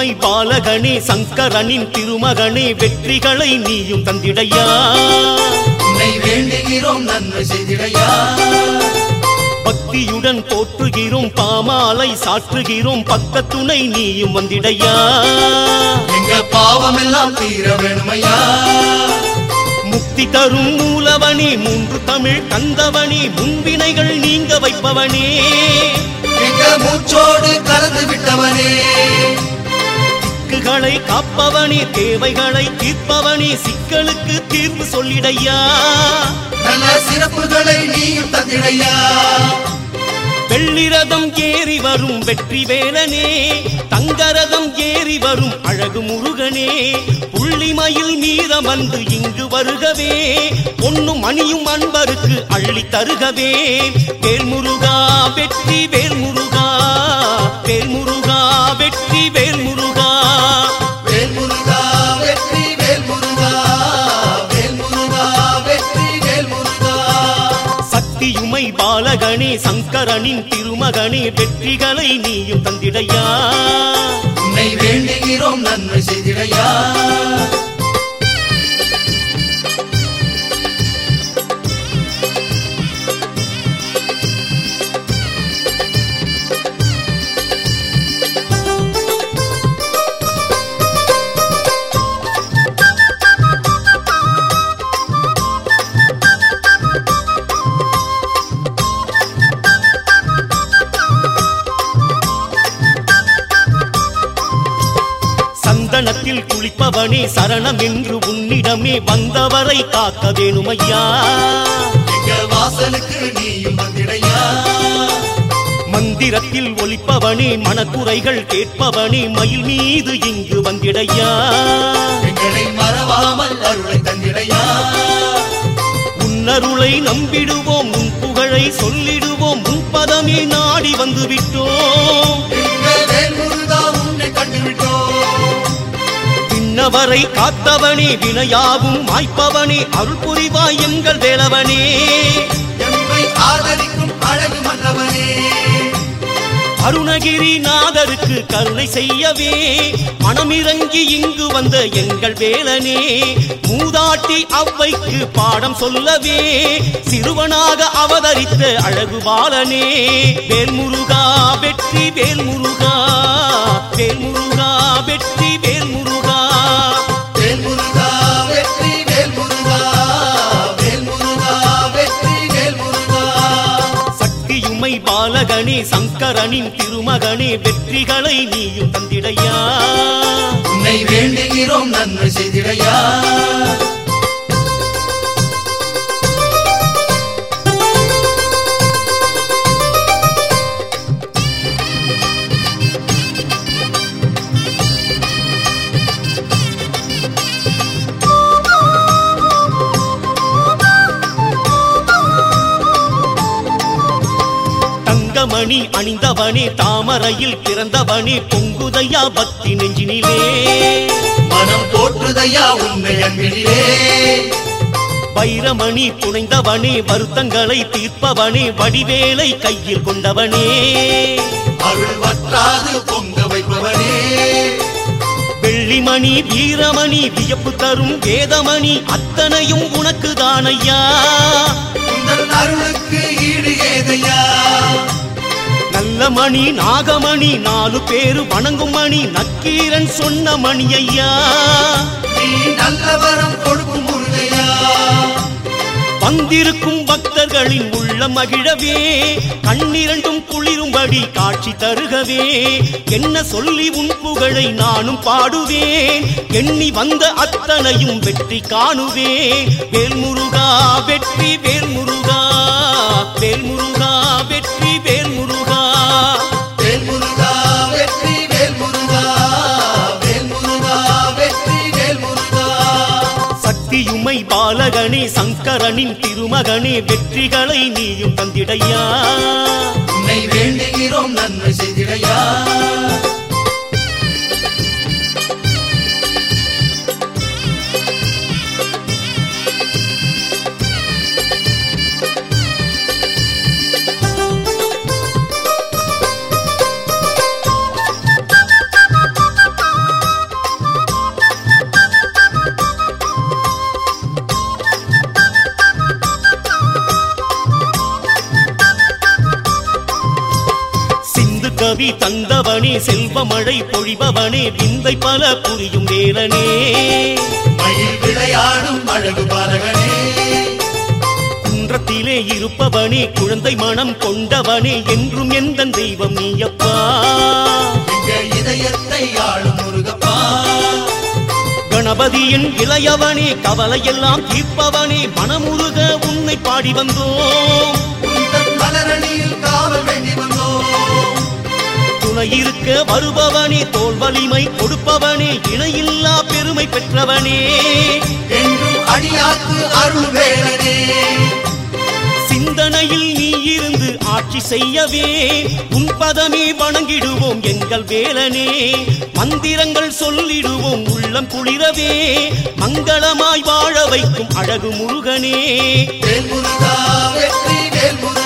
சக்தியுமை பாலகனே சங்கரனின் திருமகனே வெற்றிகளை நீயும் தந்திடையா உன்னை வேண்டுகிறோம் நன்மை செய்திடையா பக்தியுடன் போற்றுகிறோம் பாமாலை சாற்றுகிறோம் பக்கத்துணை நீயும் வந்திடையா எங்க பாவமெல்லாம் தீர வேணுமையா முக்தி தரும் மூலவனே மூன்று தமிழ் தந்தவனே முன்வினைகள் நீங்க வைப்பவனே எங்க மூச்சோடு கலந்து விட்டவனே திக்குகளை காப்பவனே தேவைகளை தீர்ப்பவனே சிக்கலுக்கு தீர்வு சொல்லிடையா நல்ல சிறப்புகளை நீயும் தந்திடையா வெள்ளிரதம் ஏறி வரும் வெற்றி வேலனே தங்கரதம் ஏறி வரும் அழகு முருகனே புள்ளிமயில் மீதம் வந்து இங்கு வருகவே பொன்னும் மணியும் அன்பருக்கு அள்ளி தருகவே வேல்முருகா வெற்றி வேல்முருகா வேல்முருகா வெற்றி வேல்முருகா வேல்முருகா வெற்றி வேல்முருகா வேல்முருகா வெற்றி வேல்முருகா சக்தியுமை பாலகனே சங்கரனின் திருமகனே வெற்றிகளை நீயும் தந்திடையா உன்னை வேண்டுகிறோம் நன்மை செய்திடையா சந்தனத்தில் குளிப்பவனே சரணம் என்று உன்னிடமே வந்தவரை காக்க வேணுமையா எங்க வாசலுக்கு நீயும் வந்திடையா மந்திரத்தில் ஒலிப்பவனே மனக்குறைகள் கேட்பவனே மயில் மீது இங்கு வந்திடையா எங்களை மறவாமல் அருளை தந்திடையா உன்னருளை நம்பிடுவோம் உன் புகழை சொல்லிடுவோம் உன் பதமே நாடி வந்து விட்டோம் எங்க வேல்முருகா உன்னை கண்டுவிட்டோம் பின்னவரை காத்தவனே வினையாவும் மாய்ப்பவனே அருள் புரிவாய் எங்கள் வேலவனே எம்மை ஆதரிக்கும் அழகு மன்னவனே அருணகிரி நாதருக்கு கருணை செய்யவே மனமிறங்கி இங்கு வந்த எங்கள் வேலனே மூதாட்டி அவ்வைக்கு பாடம் சொல்லவே சிறுவனாக அவதரித்த அழகு பாலனே வேல்முருகா வெற்றி வேல்முருகா வேல்முருகா வெற்றி வேல்முருகா வேல்முருகா வெற்றி வேல்முருகா வேல்முருகா வெற்றி வேல்முருகா சக்தியுமை பாலகனே சங்கரனின் திருமகனே வெற்றிகளை நீயும் தந்திடையா உன்னை வேண்டுகிறோம் நன்மை செய்திடையா மணி அணிந்தவனே தாமரையில் பிறந்தவனே பொங்குதையா பக்தி நெஞ்சினிலே மனம் போற்றுதையா உன்னை அன்பினிலே வைரமணி புனைந்தவனே வருத்தங்களை தீர்ப்பவனே வடிவேலை கையில் கொண்டவனே அருள் வற்றாது பொங்க வைப்பவனே வெள்ளிமணி வீரமணி வியப்பு தரும் வேதமணி அத்தனையும் உனக்கு தானையா உங்கள் அருளுக்கு ஈடு ஏதையா நல்ல மணி நாகமணி 4 பேரு வணங்கும் மணி நக்கீரன் சொன்ன மணி ஐயா நீ நல்ல வரம் கொடுக்கும் முருகையா வந்திருக்கும் பக்தர்களின் உள்ள மகிழவே கண்ணிரண்டும் குளிரும்படி காட்சி தருகவே என்ன சொல்லி உன் புகழை நானும் பாடுவேன் எண்ணி வந்த அத்தனையும் வெற்றி காணுவேன் வேல்முருகா வெற்றி வேல்முருகா வேல்முருகா வெற்றி வேல்முருகா வேல்முருகா வெற்றி வேல்முருகா வேல்முருகா வெற்றி வேல்முருகா சக்தியுமை பாலகனே சங்கரனின் திருமகனே வெற்றிகளை நீயும் தந்திடையா உன்னை வேண்டுகிறோம் நன்மை செய்திடையா கவி தந்தவனே செல்வமழை பொழிபவனே விந்தை பல புரியும் வேலனே மயில் விளையாடும் அழகு பாலகனே குன்றத்திலே இருப்பவனே குழந்தை மனம் கொண்டவனே என்றும் எந்த தெய்வம் நீயப்பா எங்க இதயத்தை ஆளும் முருகப்பா கணபதியின் இளையவனே கவலையெல்லாம் தீர்ப்பவனே மனமுருக உன்னை பாடி வந்தோம் உந்தன் மலரணியில் காவல் வேண்டி வந்தோம் துணை இருக்க வருபவனே தோல் வலிமை கொடுப்பவனே இணையில்லா பெருமை பெற்றவனே என்றும் அடியாக்கு அருள் வேலனே சிந்தனையில் நீ இருந்து ஆட்சி செய்யவே உன் பதமே வணங்கிடுவோம் எங்கள் வேலனே மந்திரங்கள் சொல்லிடுவோம் உள்ளம் குளிரவே மங்களமாய் வாழ வைக்கும் அழகு முருகனே வேல் முருகா வெற்றி வேல் முருகா